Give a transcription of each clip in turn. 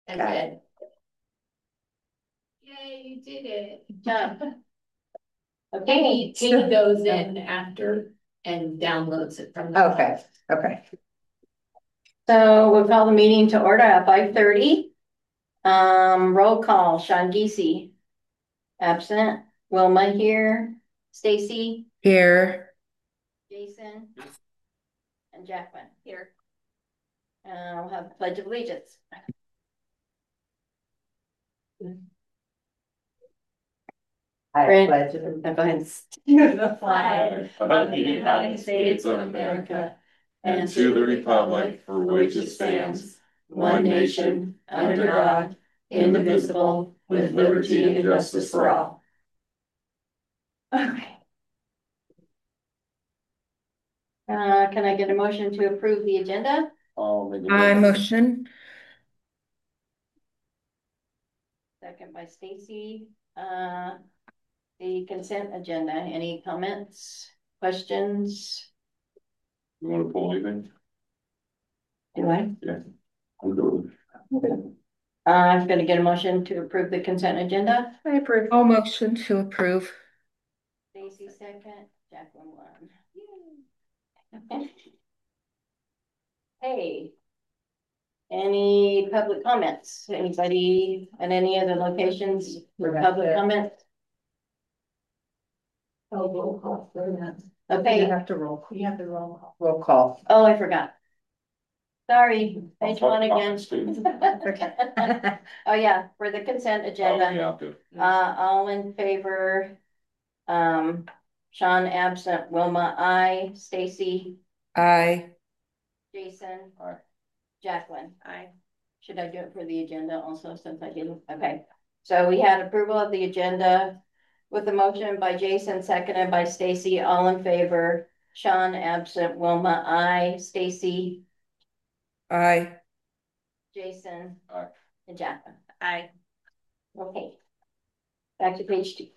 And Got then, yay, you did it. Good job. Okay, Katie goes in after and downloads it from the. Okay, okay. So we'll call the meeting to order at 5:30. Roll call, Sean Geesey. Absent. Wilma here. Stacy. Here. Jason. And Jacqueline. Here. We'll have the Pledge of Allegiance. I pledge allegiance. Go ahead. To the flag of the United States of America and to the republic for which it stands, one nation, under God, indivisible, with liberty and justice for all. Okay. Can I get a motion to approve the agenda? I motion. Second by Stacy. The consent agenda. Any comments, questions? You want to pull anything? Do I? Yeah. I'm good. I'm going to get a motion to approve the consent agenda. I approve. I'll motion to approve. Stacy second, Jacqueline one. Hey. Any public comments? Anybody at any other locations for public comment? Oh, roll call for that. Okay. You have to roll call. Roll call. Oh, I forgot. Sorry, page one again. Oh, yeah, for the consent agenda. All in favor. Sean absent, Wilma, aye, Stacy. Aye. Jason. Aye. Jacqueline. Aye. Should I do it for the agenda also since I didn't? Okay. So we had approval of the agenda with the motion by Jason, seconded by Stacy. All in favor. Sean absent, Wilma, aye, Stacy. Aye. Jason. Aye. And Jacqueline. Aye. Okay. Back to page 2.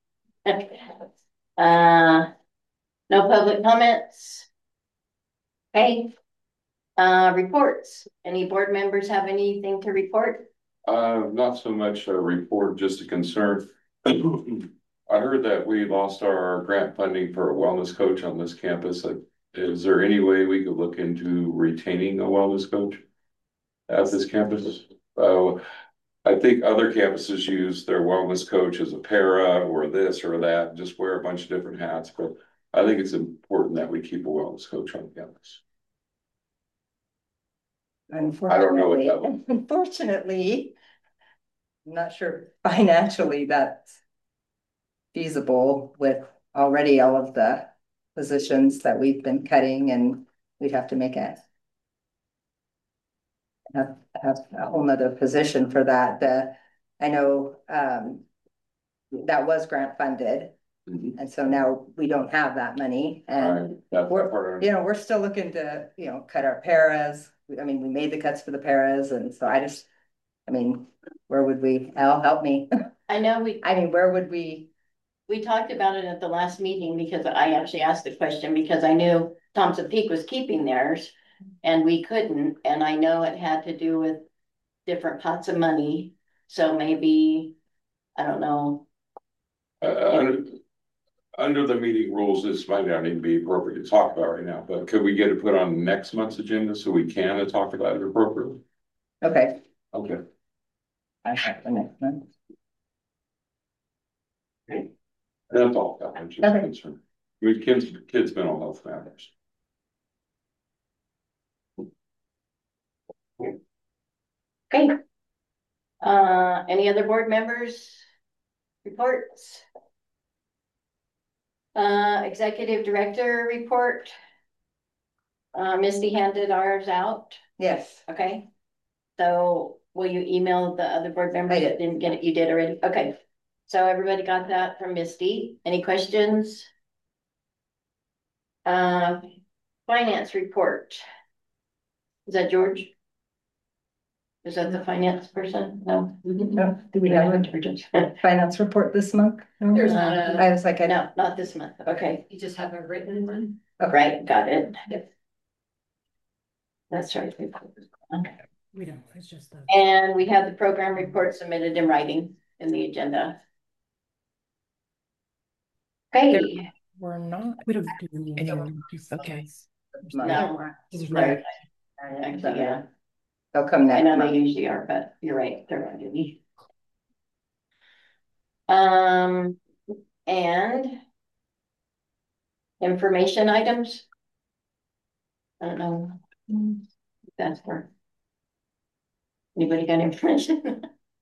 No public comments. Okay. Reports. Any board members have anything to report? Not so much a report, just a concern. I heard that we lost our grant funding for a wellness coach on this campus. Is there any way we could look into retaining a wellness coach at this campus? I think other campuses use their wellness coach as a para or this or that, just wear a bunch of different hats, but I think it's important that we keep a wellness coach on campus. Unfortunately, I'm not sure financially that's feasible with already all of the positions that we've been cutting, and we'd have to make have a whole nother position for that. I know that was grant funded. Mm-hmm. And so now we don't have that money, and we're still looking to, cut our paras. I mean, we made the cuts for the paras, and so where would we, Al, help me? Where would we? We talked about it at the last meeting because I actually asked the question because I knew Thompson Peak was keeping theirs and we couldn't. And I know it had to do with different pots of money. So maybe, I don't know. Under the meeting rules, this might not even be appropriate to talk about right now, but could we get it put on next month's agenda so we can talk about it appropriately? Okay. Okay. I have the next one. Okay. That's all. I'm just concerned. Kids' mental health matters. Okay. Any other board members? Reports? Executive director report. Misty handed ours out. Yes. Okay. So will you email the other board members that didn't get it? You did already? Okay. So everybody got that from Misty. Any questions? Finance report. Is that George? Is that the finance person? No. No. Do we have a finance report this month? There's not a. I was like, no, not this month. Okay. You just have a written one. Oh, right. Got it. Yep. That's right. Okay. We don't, it's just the. And we have the program report submitted in writing in the agenda. Okay, We're not. We don't do any Any- more, just- okay. no, There's right, no- actually, yeah, They'll come I next know month. they usually are, but you're right, they're not doing it. And information items. I don't know. if That's for. Anybody got information?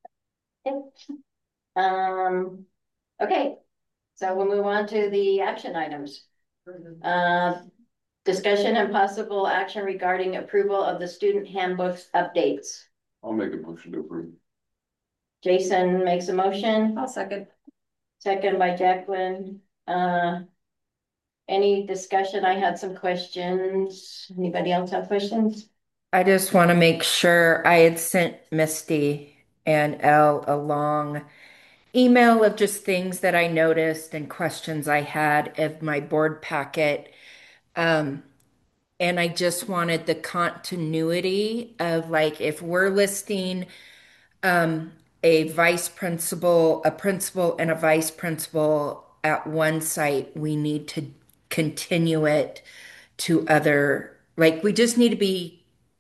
Okay, so we'll move on to the action items. Discussion and possible action regarding approval of the student handbooks updates. I'll make a motion to approve. Jason makes a motion. I'll second. Second by Jacqueline. Any discussion? I had some questions. Anybody else have questions? I just want to make sure I had sent Misty and Elle a long email of just things that I noticed and questions I had of my board packet. And I just wanted the continuity of like if we're listing a vice principal, a principal, and a vice principal at one site, we need to continue it to other, like we just need to be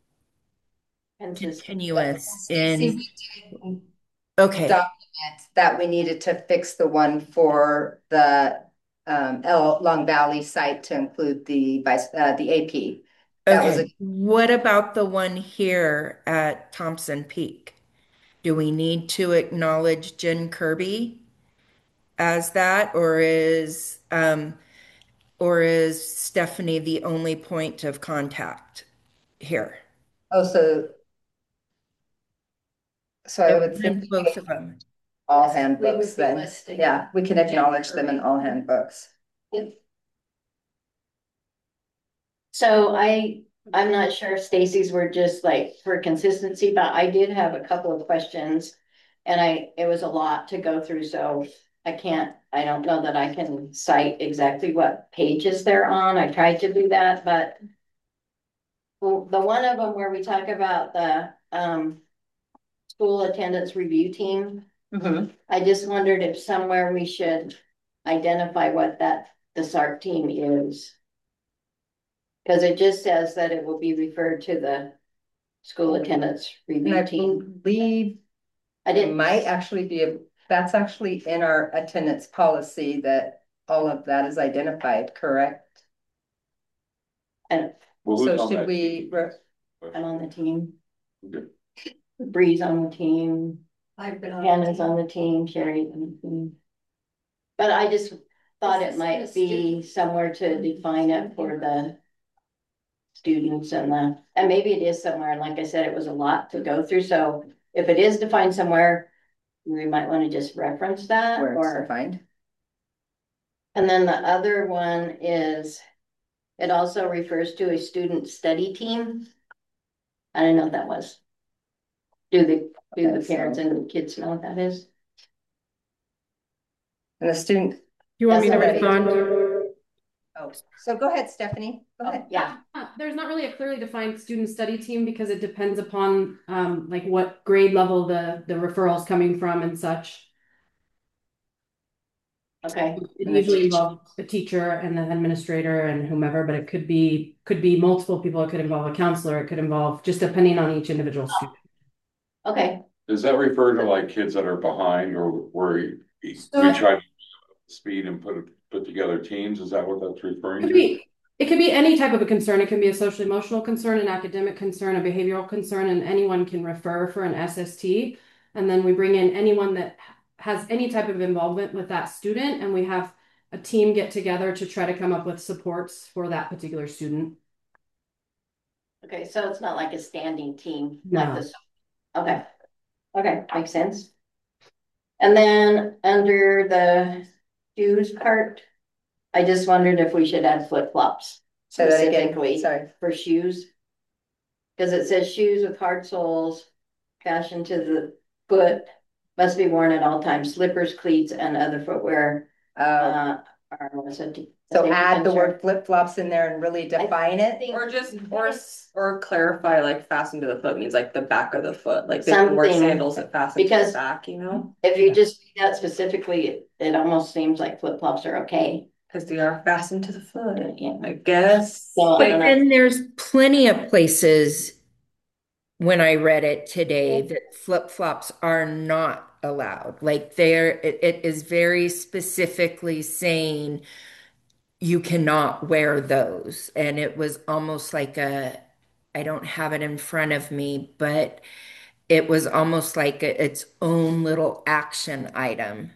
continuous in, okay, Document that we needed to fix the one for the Long Valley site to include the the AP. That was okay. What about the one here at Thompson Peak? Do we need to acknowledge Jen Kirby as that, or is Stephanie the only point of contact here? So I would think And both of them. all We handbooks would be then. listing Yeah, we can acknowledge them in all handbooks. So I'm not sure if Stacy's were just like for consistency, but I did have a couple of questions. And it was a lot to go through, so I don't know that I can cite exactly what pages they're on. I tried to do that, but. Well, the one of them where we talk about the school attendance review team. Mhm. I just wondered if somewhere we should identify what the SART team is. Because it just says that it will be referred to the school attendance And review I team. believe I it didn't. might actually be, that's actually in our attendance policy that all of that is identified, correct? And Well, who's So on should that? we, I'm on the team. Okay. Bree's on the team. I've been on. Hannah's on the team. Sherry's on the team. But I just thought it might be somewhere to define it for the students and maybe it is somewhere. And like I said, it was a lot to go through. So if it is defined somewhere, we might want to just reference that. where it's or. defined? And then the other one is, it also refers to a student study team. I don't know what that was. Do the parents and the kids know what that is? And the student, You want me to That's already- respond? oh, so go ahead, Stephanie. Go ahead. Yeah, There's not really a clearly defined student study team because it depends upon like what grade level the referral is coming from and such. okay. It usually involves a teacher and an administrator and whomever, but it could be multiple people. It could involve a counselor. It could involve just depending on each individual student. Okay, Does that refer to like kids that are behind or where we So- try to speed and put together teams? Is that what that's referring It could to? be, it could be any type of a concern. It can be a social emotional concern, an academic concern, a behavioral concern, and anyone can refer for an SST. And then we bring in anyone that has any type of involvement with that student, and we have a team get together to try to come up with supports for that particular student. okay, so it's not like a standing team No. like this. Okay, okay, makes sense. And then under the shoes part, I just wondered if we should add flip-flops Say that again, specifically sorry. for shoes. Because it says shoes with hard soles fashioned to the foot must be worn at all times, slippers, cleats, and other footwear. was a So safety add the concern. word flip-flops in there and really define it. Or just, or clarify, like fasten to the foot means like the back of the foot, like they can wear Something, sandals that fasten to because- the back, you know? If you just read that specifically, it almost seems like flip flops are okay. Cause they are fastened to the foot, Yeah. I guess. So I But don't know. then there's plenty of places when I read it today that flip-flops are not allowed. Like it is very specifically saying you cannot wear those. And it was almost like I don't have it in front of me, but it was almost like its own little action item.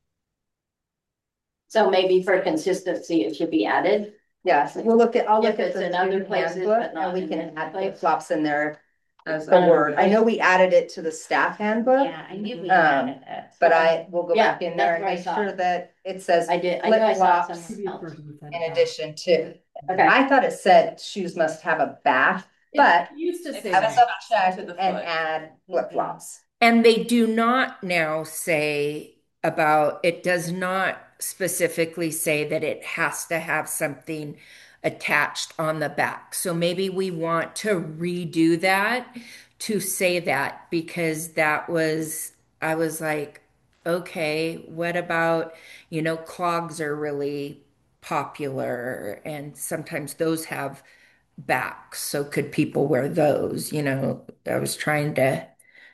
So maybe for consistency, it should be added. Yes, we'll look at, I'll If look at it's the in other student places, handbook but not and we in can this add place. flip-flops in there. As The word, I know we added it to the staff handbook, Yeah, I knew we Um, had it. but I will go Yeah, back in there and that's make what I sure thought. that it says I did, I know I saw it flip-flops somewhere else. in addition to. Okay, I thought it said shoes must have a back, but It used to say have a It's that. double check to the and foot. add flip-flops. And they do not now say about, it does not specifically say that it has to have something attached on the back. So maybe we want to redo that to say that because I was like, okay, what about, clogs are really popular and sometimes those have backs. So could people wear those? I was trying to.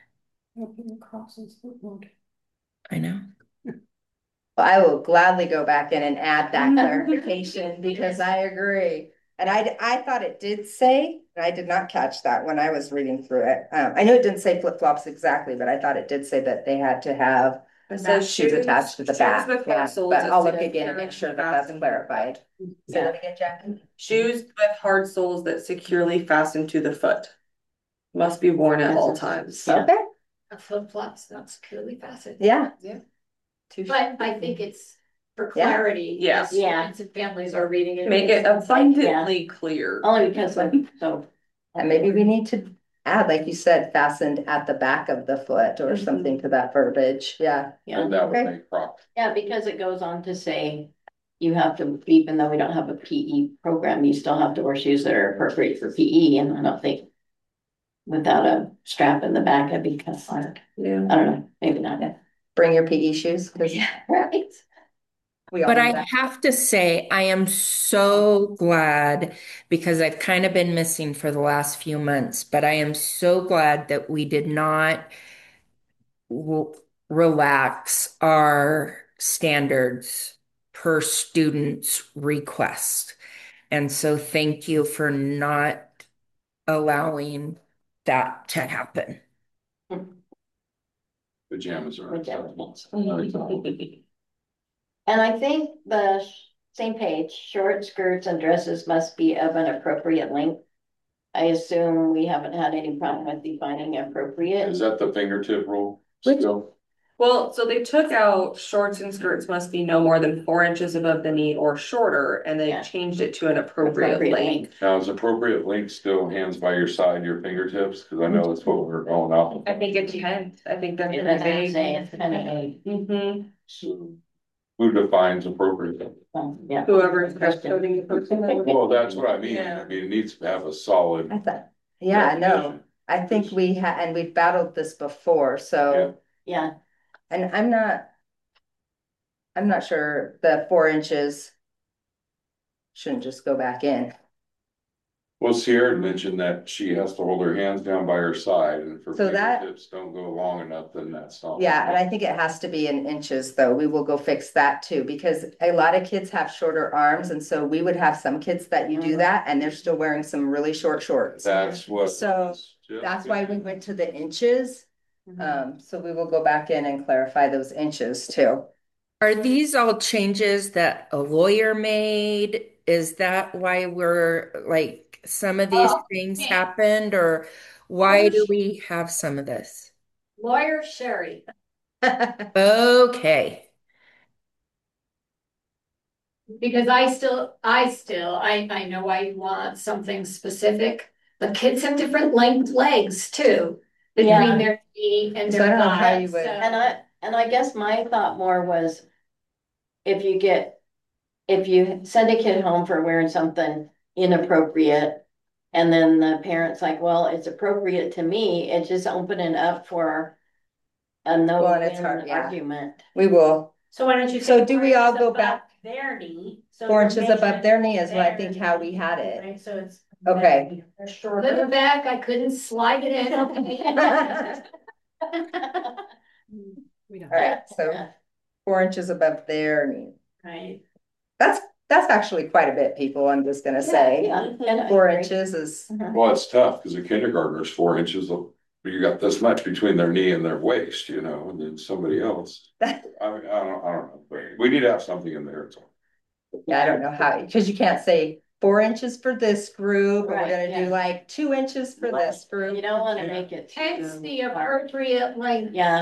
I know. Well, I will gladly go back in and add that clarification because I agree. And I thought it did say, and I did not catch that when I was reading through it. I know it didn't say flip-flops exactly, but I thought it did say that they had to have It shoes says attached to the back. Shoes with Yeah, hard soles. but I'll that look again and make sure that that's fasten- clarified. Say that again, Jackie. Shoes with hard soles that securely fasten to the foot. Must be worn at all times. Yeah. Okay, A flip flop's not securely fastened. yeah. But I think it's for Yeah. clarity. Yeah. as students and families are reading it. Make it abundantly clear. only because like, so, And maybe we need to add, like you said, fastened at the back of the foot or something to that verbiage. Yeah. yeah, And that would Okay. make profit. yeah, because it goes on to say. You have to, even though we don't have a PE program, you still have to wear shoes that are appropriate for PE, and I don't think. Without a strap in the back, it'd be kind of hard. Yeah. I don't know, maybe not. Bring your PE shoes. 'Cause Right. we all But know I that. have to say, I am so glad because I've kind of been missing for the last few months, but I am so glad that we did not relax our standards per student's request. And so thank you for not allowing that to happen. Pajamas are. Pajamas. And I think the same page, short skirts and dresses must be of an appropriate length. I assume we haven't had any problem with defining appropriate. Is that the fingertip rule Which- still? Well, so they took out shorts and skirts must be no more than 4 inches above the knee or shorter, and they Yeah. changed it to an appropriate length. Now, is appropriate length still hands by your side, your fingertips? Cause I know that's what we're going off. I think it depends. I think that's It pretty doesn't vague. say, it's kind of vague. Mhm. So who defines appropriate? Yeah. Whoever's coding the person. Well, that's what I mean. Yeah. I mean, it needs to have a solid. I thought, yeah, no, I think we and we've battled this before, so, Yeah, and I'm not sure the 4 inches shouldn't just go back in. Well, Sierra mentioned that she has to hold her hands down by her side and if her So that- fingertips don't go long enough, then that's not. Yeah, and I think it has to be in inches, though. We will go fix that too, because a lot of kids have shorter arms, and so we would have some kids that you do that, and they're still wearing some really short shorts. That's what. So, That's why we went to the inches. So we will go back in and clarify those inches too. Are these all changes that a lawyer made? Is that why we're like some of these things happened, or why do we have some of this? Lawyer Sherry. Okay. Because I know why you want something specific, but kids have different length legs too. Yeah. Between their feet and So I their don't know how you thighs, would- so- and I guess my thought more was. If you get if you send a kid home for wearing something inappropriate, and then the parent's like, well, it's appropriate to me, it's just opening up for a no Well, and it's hard, yeah. argument. We will. So why don't you? So say do we 4 all inches go above back? Their knee. So 4 you're inches above making their knee is what I their think how we knee, had it. right? So it's. Okay. They're shorter. Put it back, I couldn't slide it in. We don't. All right, so 4 inches above their knee. Right. That's actually quite a bit, people, I'm just gonna say. Yeah, and I 4 agree. inches is, Well, it's tough because a kindergartner's 4 inches of, you got this much between their knee and their waist, you know, and then somebody else. I mean, I don't know, but we need to have something in there. yeah, I don't know how, because you can't say 4 inches for this group, or we're Right, gonna yeah. do like 2 inches for this You group. don't wanna make it. Hence too the hard. appropriate length. Yeah.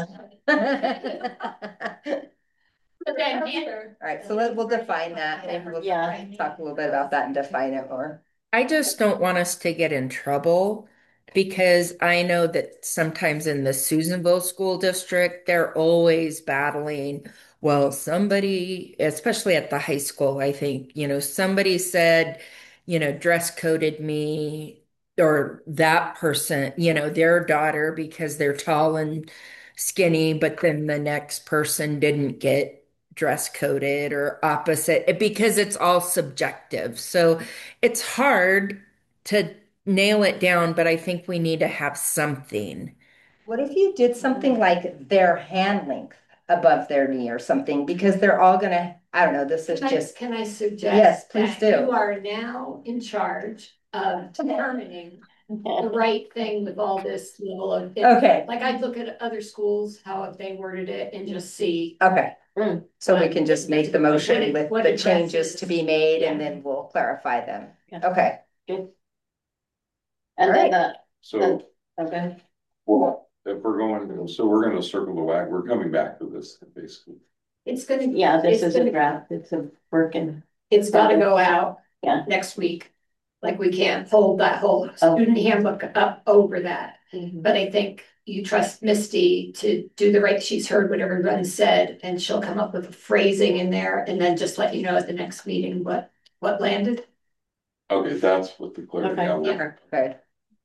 But then, All right, so we'll define that, and we'll Yeah. talk a little bit about that and define it more. I just don't want us to get in trouble because I know that sometimes in the Susanville School District, they're always battling. Well, somebody, especially at the high school, I think, somebody said, dress coded me or that person, their daughter because they're tall and skinny, but then the next person didn't get dress coded or opposite because it's all subjective. So it's hard to nail it down, but I think we need to have something. What if you did something like their hand length above their knee or something, because they're all gonna, I don't know, this is just, can I suggest? Yes, please that do. You are now in charge of determining the right thing with all this level of. okay, Like I'd look at other schools, how have they worded it and just see. okay. Mm. So we can just make the motion with What the addresses- changes to be made, and Yeah. then we'll clarify them. Yeah. Okay, Good. And All then right. So, okay, well, if we're going, so we're gonna circle the wagon, we're coming back to this basically. It's gonna. yeah, this it's is a gonna- draft, it's a working. It's gotta go out. Yeah. Next week. Like we can't hold that whole student handbook up over that. But I think you trust Misty to do the right, she's heard what everyone said, and she'll come up with a phrasing in there and then just let you know at the next meeting what landed. Okay, that's what the clarity. I want. okay.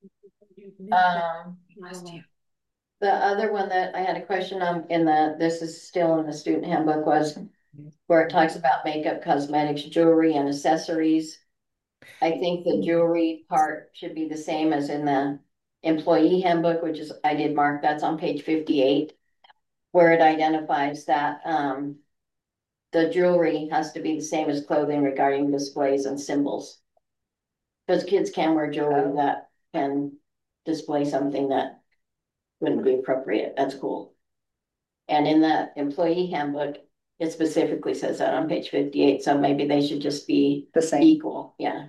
The other one that I had a question on this is still in the student handbook, was where it talks about makeup, cosmetics, jewelry and accessories. I think the jewelry part should be the same as in the employee handbook, which is, I did mark, that's on page 58, where it identifies that, the jewelry has to be the same as clothing regarding displays and symbols. Because kids can wear jewelry that can display something that wouldn't be appropriate. That's cool. And in the employee handbook, it specifically says that on page 58. So maybe they should just be The same. equal. Yeah.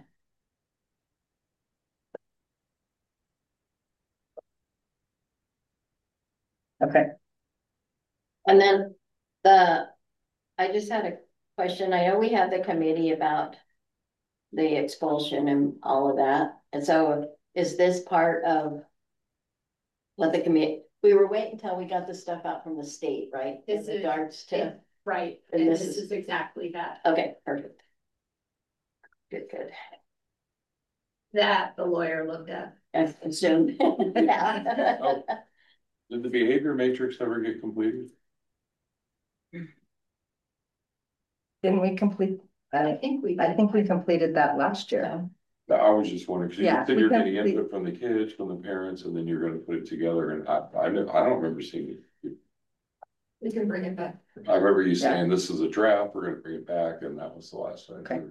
Okay. And then I just had a question. I know we had the committee about the expulsion and all of that. And so is this part of what the committee, we were waiting until we got the stuff out from the state, right? This In is- regards to, Right, And and this this is- is exactly that. okay, perfect. Good, good. That the lawyer looked at. I assumed. Yeah. Oh. Did the behavior matrix ever get completed? Didn't we complete, I think we. I think we completed that last year. I was just wondering, because you Yeah, said we you're getting complete- input from the kids, from the parents, and then you're gonna put it together, and I don't remember seeing it. We can bring it back. I remember you saying this is a draft, we're gonna bring it back, and that was the last time. Okay.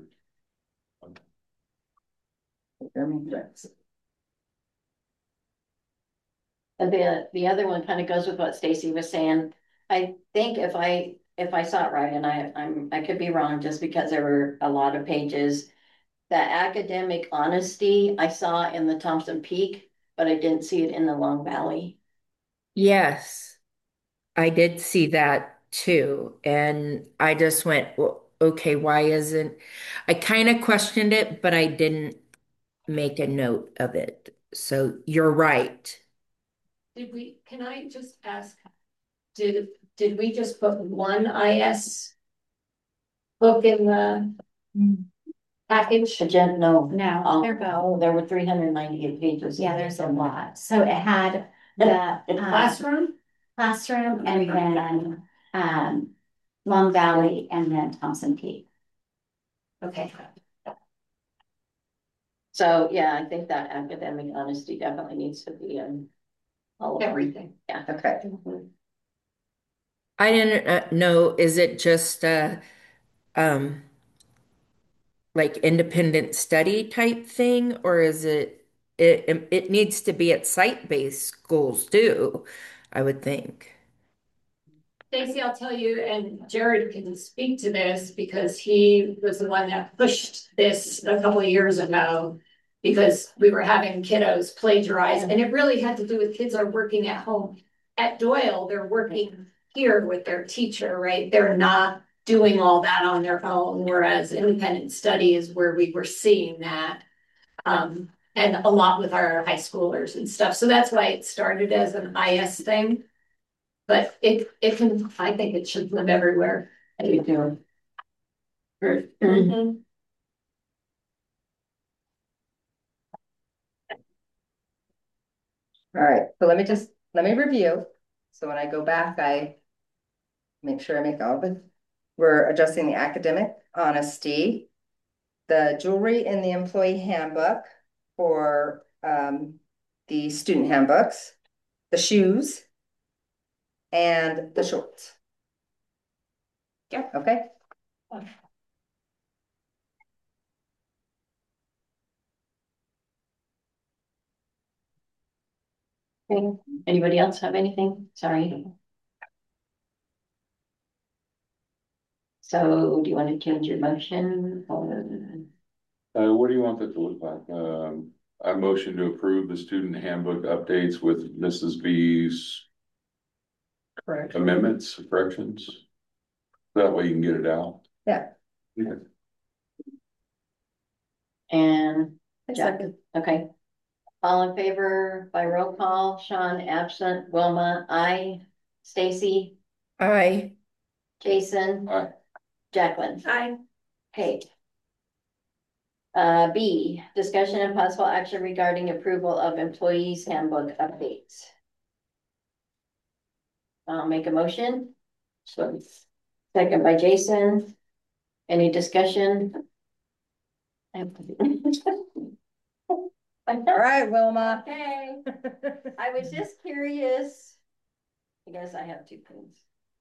And the other one kind of goes with what Stacy was saying. I think if I saw it right, and I could be wrong just because there were a lot of pages. The academic honesty I saw in the Thompson Peak, but I didn't see it in the Long Valley. Yes, I did see that too. And I just went, well, okay, why isn't, I kind of questioned it, but I didn't make a note of it. So you're right. Can I just ask, did we just put one IS book in the package. Agenda, no. No, Oh, they're both. oh, there were 398 pages. Yeah, there's a lot. So it had the Classroom, classroom and then Long Valley and then Thompson Peak. okay. So, yeah, I think that academic honesty definitely needs to be in all of them. Everything. Yeah. Okay. I didn't know, is it just um like independent study type thing, or is it needs to be at site-based schools too, I would think. Stacy, I'll tell you, and Jared can speak to this because he was the one that pushed this a couple of years ago. Because we were having kiddos plagiarize, and it really had to do with kids are working at home. At Doyle, they're working here with their teacher, right? They're not doing all that on their own, whereas independent study is where we were seeing that. And a lot with our high schoolers and stuff. So that's why it started as an IS thing. But it can, I think it should live everywhere. I do too. Mhm. All right, so let me review. So when I go back, I make sure I make all of it. We're adjusting the academic honesty, the jewelry in the employee handbook for the student handbooks, the shoes, and the shorts. Yeah. Okay. Okay. Anybody else have anything? Sorry. So do you want to change your motion or? What do you want that to look like? I motion to approve the student handbook updates with Mrs. B's Correct. amendments, corrections. That way you can get it out. Yeah. Yeah. And Jack, okay. All in favor by roll call, Sean absent, Wilma, I, Stacy, I Jason, Aye. Jacqueline. Aye. Okay. B, discussion and possible action regarding approval of employees handbook updates. I'll make a motion. So, second by Jason. Any discussion? All right, Wilma. Okay, I was just curious. I guess I have two things.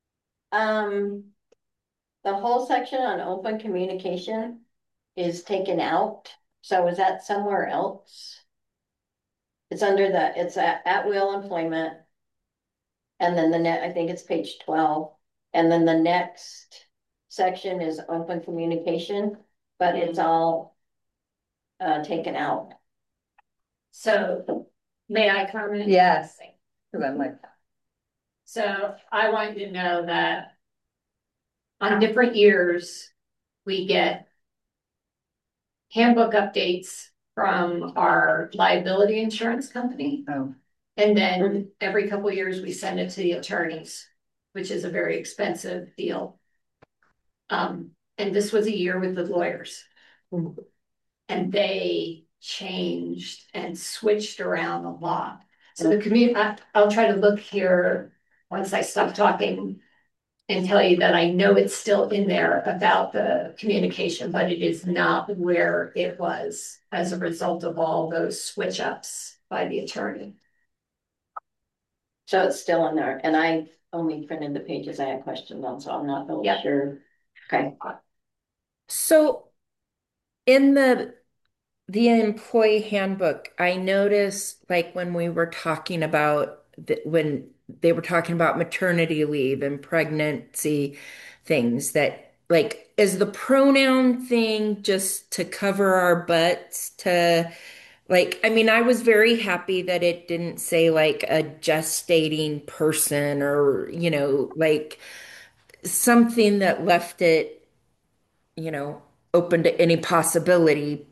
The whole section on open communication is taken out. So is that somewhere else? It's under the, it's at will employment. And then I think it's page 12. And then the next section is open communication, but it's all taken out. So may I comment? Yes. Because I'm like, So I want you to know that on different years, we get handbook updates from our liability insurance company. oh, And then every couple of years, we send it to the attorneys, which is a very expensive deal. And this was a year with the lawyers. And they changed and switched around a lot. So the community, I'll try to look here once I stop talking and tell you that I know it's still in there about the communication, but it is not where it was as a result of all those switch ups by the attorney. So it's still in there, and I only printed the pages I had questions on, so I'm not really Yep. sure. Okay. So in the employee handbook, I noticed like when we were talking about when they were talking about maternity leave and pregnancy things that like is the pronoun thing just to cover our butts to like I mean I was very happy that it didn't say like a gestating person or like something that left it open to any possibility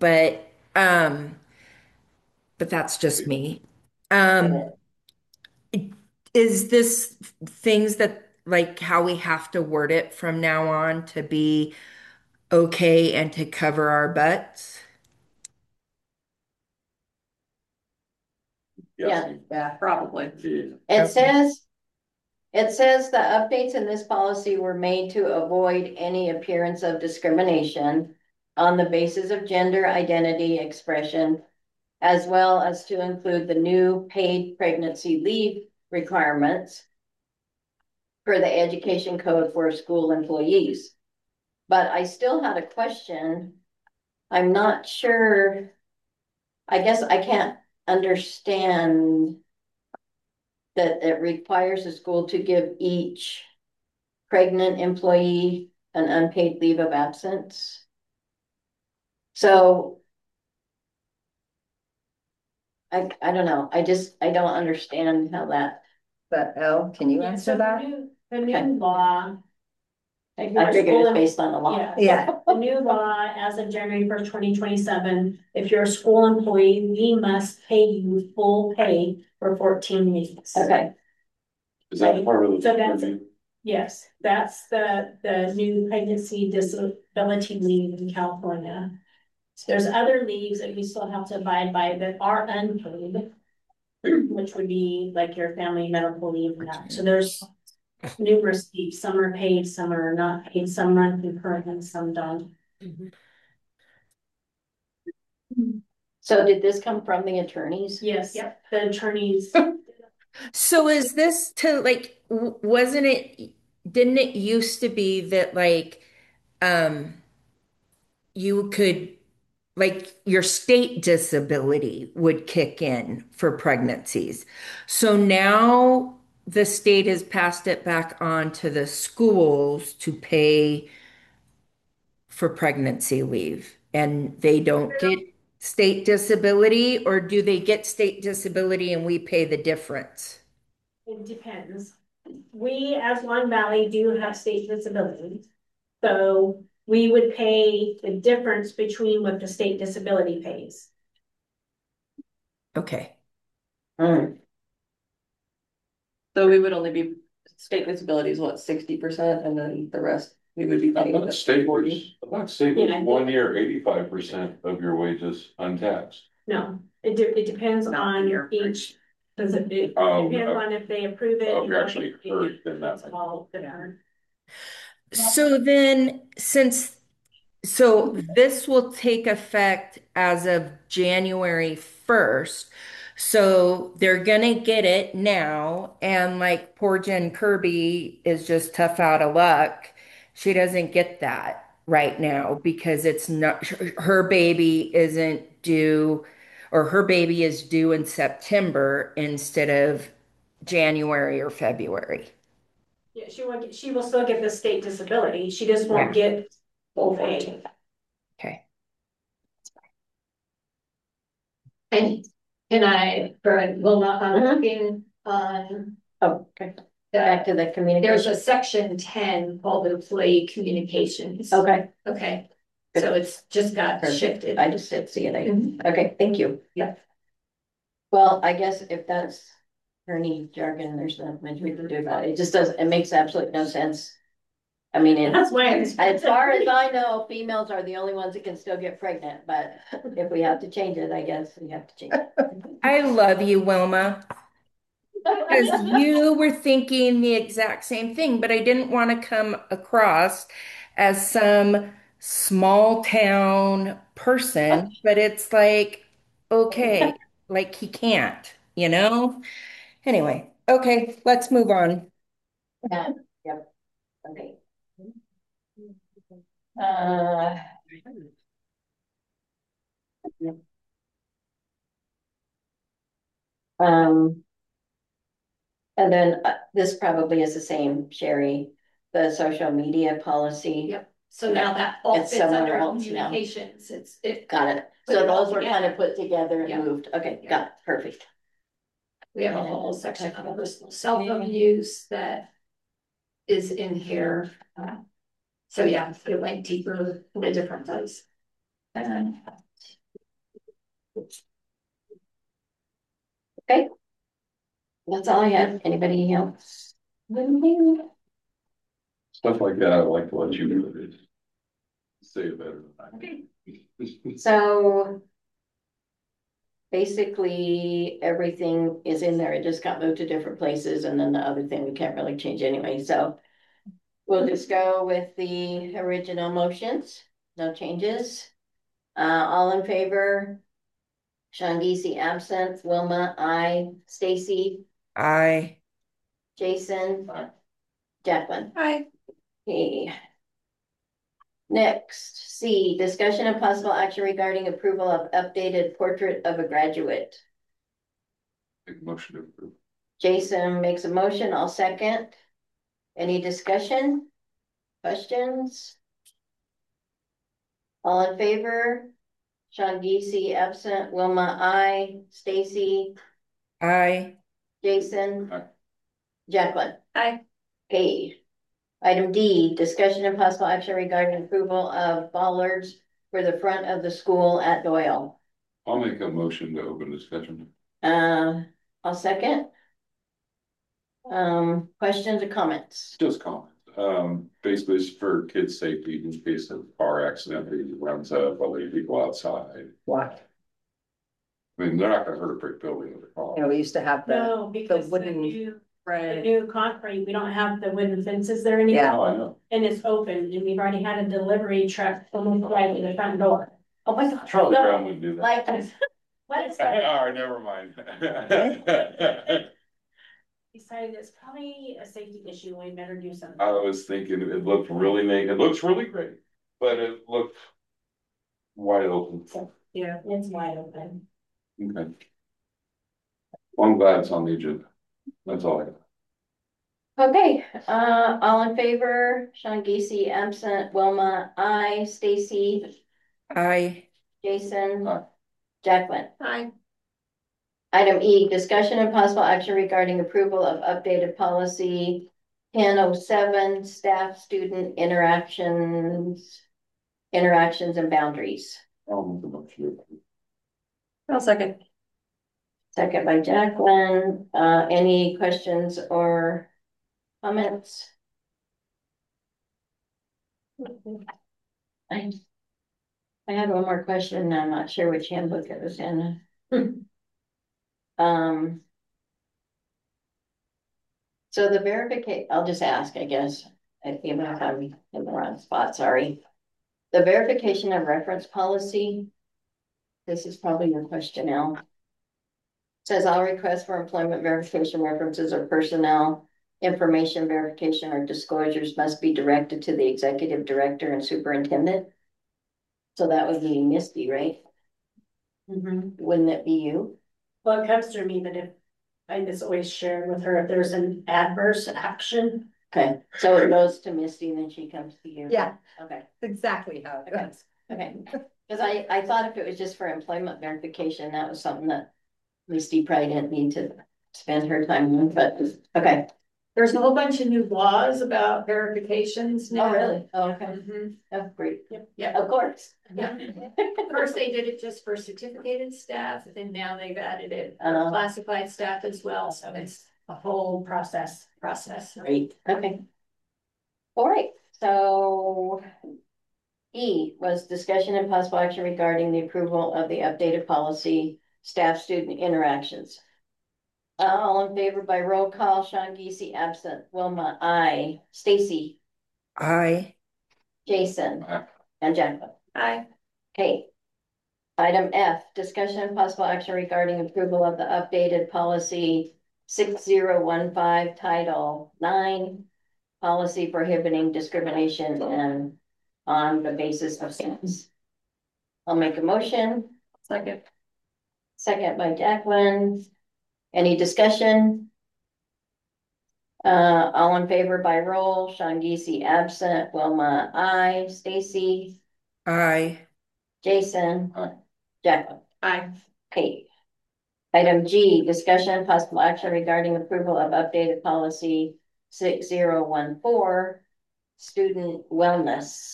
but that's just me. Um, is this things that like how we have to word it from now on to be okay and to cover our butts? Yeah. Yeah. Probably. Yeah. It Okay. says the updates in this policy were made to avoid any appearance of discrimination on the basis of gender identity expression, as well as to include the new paid pregnancy leave requirements for the education code for school employees. But I still had a question. I'm not sure. I guess I can't understand that it requires the school to give each pregnant employee an unpaid leave of absence. So I don't know. I don't understand how that. But Elle, can you Yeah, answer so that? the new Okay. law. if I you're figured school it's em- based on the law. Yeah, Yeah. the new law as of January 1st, 2027, if you're a school employee, we must pay you full pay for 14 weeks. Okay. Is that part of the? So that's- Yes, that's the new pregnancy disability leave in California. So there's other leaves that we still have to abide by that are unpaid, which would be like your family medical leave and that. So there's numerous leaves. Some are paid, some are not paid, some run concurrent and some don't. So did this come from the attorneys? Yes, yep, the attorneys. So is this to like, wasn't it, didn't it used to be that like, you could, like your state disability would kick in for pregnancies. So now the state has passed it back on to the schools to pay for pregnancy leave and they don't get state disability, or do they get state disability and we pay the difference? It depends. We, as Long Valley, do have state disability. So we would pay the difference between what the state disability pays. Okay. Mm. So we would only be, state disability is what, 60%, and then the rest, we would be I paying thought the state was, 40. I thought state Yeah, I was think- 1 year, 85% of your wages untaxed. No, it depends on each. Does it depends on if they approve it. Oh, and you're what actually they- hurt in that. It's all different. So then, so this will take effect as of January 1st. So they're gonna get it now, and like poor Jen Kirby is just tough out of luck. She doesn't get that right now because it's not, her baby isn't due, or her baby is due in September instead of January or February. Yeah, she will still get the state disability. She just won't get full pay. Okay. And can I, Wilma, I'm looking on, Oh, okay. Back to the there's communication. a section 10 called employee communications. Okay, Okay, so it's just got shifted. I just did see it. Mhm. Okay, thank you. Yeah. Well, I guess if that's attorney jargon, there's not much we can do about it. It just doesn't, it makes absolutely no sense. I mean, That's why as far as I know, females are the only ones that can still get pregnant, but if we have to change it, I guess we have to change it. I love you, Wilma. Because you were thinking the exact same thing, but I didn't want to come across as some small town person. But it's like, okay, like he can't, you know? Anyway, okay, let's move on. Yeah, yep, okay. Uh. Um. And then this probably is the same, Sherry, the social media policy. Yep, so now that all It's fits under somewhere else now. communications, it, Got it. Put So it all those were kind of together. put together and Yeah. moved. Okay, Yeah. got it. Perfect. we have a whole section on personal cell phone use that is in here. So yeah, it went deeper in a different place. Okay. That's all I had. Anybody else? Stuff like that, I like to let you do it. say it better than I can. So basically, everything is in there. It just got moved to different places, and then the other thing we can't really change anyway, so we'll just go with the original motions, no changes. All in favor? Sean Geesey absent, Wilma, I, Stacy, I, Jason, Aye. Jacqueline. Hi. Okay. Next, C, discussion and possible action regarding approval of updated portrait of a graduate. Make a motion to approve. Jason makes a motion, I'll second. Any discussion? Questions? All in favor? Sean Geesey absent, Wilma, I, Stacy, I, Jason, Aye. Jacqueline. Hi. Okay. Item D, discussion and possible action regarding approval of bollards for the front of the school at Doyle. I'll make a motion to open discussion. I'll second. Questions or comments? Just comment. Basically it's for kids' safety in case of car accident, that runs up while there people outside. What? I mean, they're not gonna hurt a brick building with a car. You know, we used to have No, the because the wooden, new right, concrete, we don't have the wooden fences there anymore. Yeah. Oh, I know. And it's open, and we've already had a delivery truck almost right in the front door. Oh my gosh. Charlie No, Brown wouldn't do that. like, What is that? All right, never mind. Decided it's probably a safety issue, we better do something. I was thinking it looked really neat. It looks really great, but it looked wide open. Yeah. It's wide open. Okay. Well, I'm glad it's on the agenda. That's all I got. okay, all in favor, Sean Geesey absent, Wilma, I, Stacy, I, Jason, Aye. Jacqueline. Hi. Item E, discussion and possible action regarding approval of updated policy 1007, staff student interactions and boundaries. I'll make the motion. I'll second. Second by Jacqueline. Any questions or comments? I had one more question, and I'm not sure which handbook it was in. So the verification, I'll just ask, I guess, even if I'm in the wrong spot, sorry. The verification of reference policy. This is probably your question, Al. Says all requests for employment verification references or personnel information verification or disclosures must be directed to the executive director and superintendent. So that would be Misty, right? Wouldn't it be you? Well, it comes through me, but if I just always share with her if there's an adverse action. Okay, so it goes to Misty and then she comes to you. Yeah. Okay, exactly how it Okay. goes. okay. Because I thought if it was just for employment verification, that was something that Misty probably didn't need to spend her time on, but okay. There's a whole bunch of new laws about verifications now. Oh, really? Oh, okay. Mhm. Oh, great. Yeah. Of course. Yeah. First, they did it just for certificated staff, and now they've added it for Uh-huh. classified staff as well, so it's a whole process. Great, okay. All right, so E was discussion and possible action regarding the approval of the updated policy, staff-student interactions. All in favor by roll call, Sean Geesey absent, Wilma, I, Stacy, I, Jason, Aye. and Jacqueline. Hi. Okay. Item F, discussion and possible action regarding approval of the updated policy 6015, Title 9, policy prohibiting discrimination and on the basis of sex. I'll make a motion. Second. Second by Jacqueline. Any discussion? All in favor by roll, Sean Geesey absent, Wilma, I, Stacy, I, Jason, Aye. Jacqueline. Hi. Okay. Item G, discussion and possible action regarding approval of updated policy 6014, student wellness.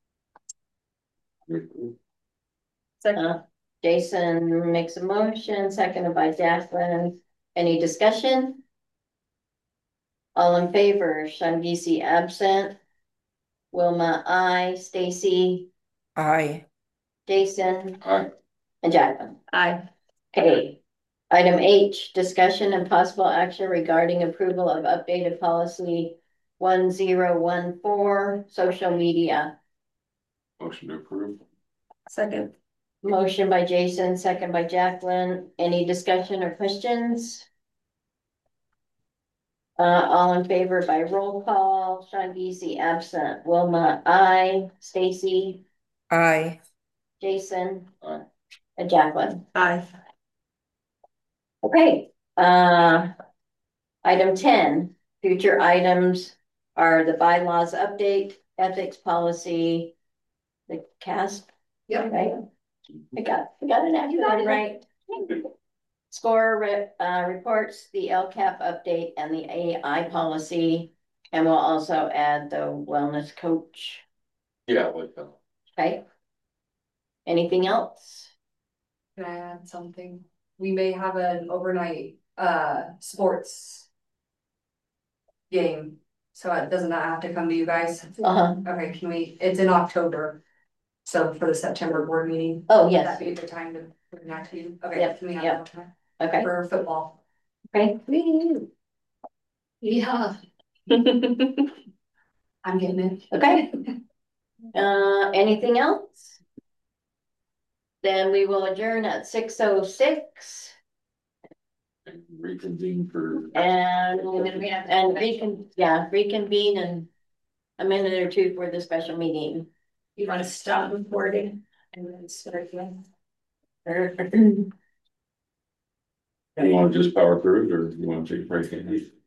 Second. Jason makes a motion, seconded by Jacqueline. Any discussion? All in favor, Sean Geesey absent. Wilma, I, Stacy, Aye. Jason, Aye. and Jacqueline. Aye. Okay. Item H, discussion and possible action regarding approval of updated policy 1014, social media. Motion to approve. Second. Motion by Jason, second by Jacqueline. Any discussion or questions? All in favor by roll call. Sean Geesey absent. Wilma, aye. Stacy, Aye. Jason, Aye. and Jacqueline. Aye. Okay, item 10, future items are the bylaws update, ethics policy, the CASP. Yep. Right? I got an acronym right. Score reports, the LCAP update and the AI policy, and we'll also add the wellness coach. Yeah, like that. Okay. Anything else? Can I add something? We may have an overnight sports game. So it does not have to come to you guys. Okay, it's in October. So for the September board meeting. Oh, Would yes. that be a good time to bring that to you? Okay, Yep, can we have yep. that time? Okay. For football. Okay. Yeah. I'm getting it. Okay. Anything else? Then we will adjourn at 6:06 And reconvene for. and reconvene in a minute or two for the special meeting. You want to stop recording and then start again? You want to just power through it, or you want to take a break?